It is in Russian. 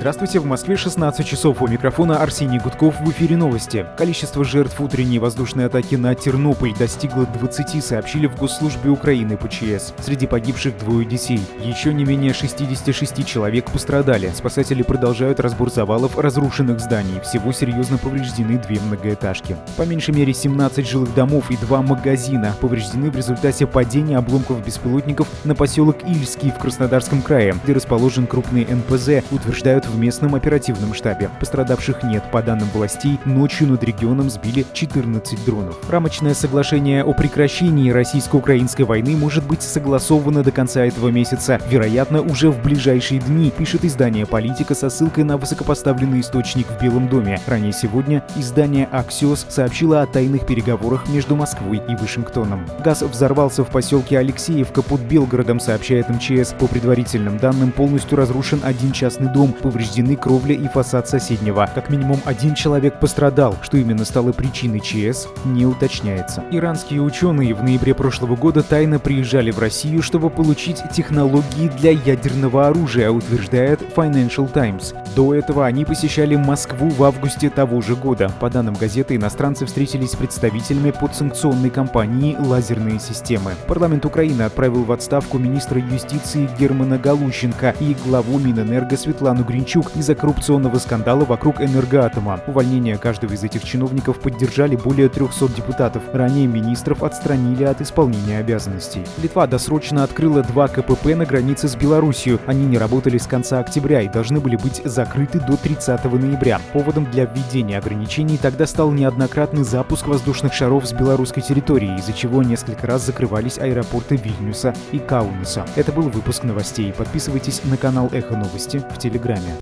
Здравствуйте, в Москве 16 часов. У микрофона Арсений Гудков. В эфире новости. Количество жертв утренней воздушной атаки на Тернополь достигло 20, сообщили в Госслужбе Украины по ЧС. Среди погибших 2 детей. Еще не менее 66 человек пострадали. Спасатели продолжают разбор завалов разрушенных зданий. Всего серьезно повреждены 2 многоэтажки. По меньшей мере 17 жилых домов и 2 магазина повреждены в результате падения обломков беспилотников на поселок Ильский в Краснодарском крае, где расположен крупный НПЗ, утверждают в местном оперативном штабе. Пострадавших нет. По данным властей, ночью над регионом сбили 14 дронов. Рамочное соглашение о прекращении российско-украинской войны может быть согласовано до конца этого месяца, вероятно, уже в ближайшие дни, пишет издание «Политика» со ссылкой на высокопоставленный источник в Белом доме. Ранее сегодня издание «Аксиос» сообщило о тайных переговорах между Москвой и Вашингтоном. Газ взорвался в поселке Алексеевка под Белгородом, сообщает МЧС. По предварительным данным, полностью разрушен один частный дом, повреждены кровля и фасад соседнего. Как минимум 1 человек пострадал. Что именно стало причиной ЧС, не уточняется. Иранские ученые в ноябре прошлого года тайно приезжали в Россию, чтобы получить технологии для ядерного оружия, утверждает Financial Times. До этого они посещали Москву в августе того же года. По данным газеты, иностранцы встретились с представителями подсанкционной компании «Лазерные системы». Парламент Украины отправил в отставку министра юстиции Германа Галущенко и главу Минэнерго Светлану Гринчук из-за коррупционного скандала вокруг Энергоатома. Увольнение каждого из этих чиновников поддержали более 300 депутатов. Ранее министров отстранили от исполнения обязанностей. Литва досрочно открыла 2 КПП на границе с Белоруссией. Они не работали с конца октября и должны были быть закрыты до 30 ноября. Поводом для введения ограничений тогда стал неоднократный запуск воздушных шаров с белорусской территории, из-за чего несколько раз закрывались аэропорты Вильнюса и Каунаса. Это был выпуск новостей. Подписывайтесь на канал Эхо Новости в Телеграме.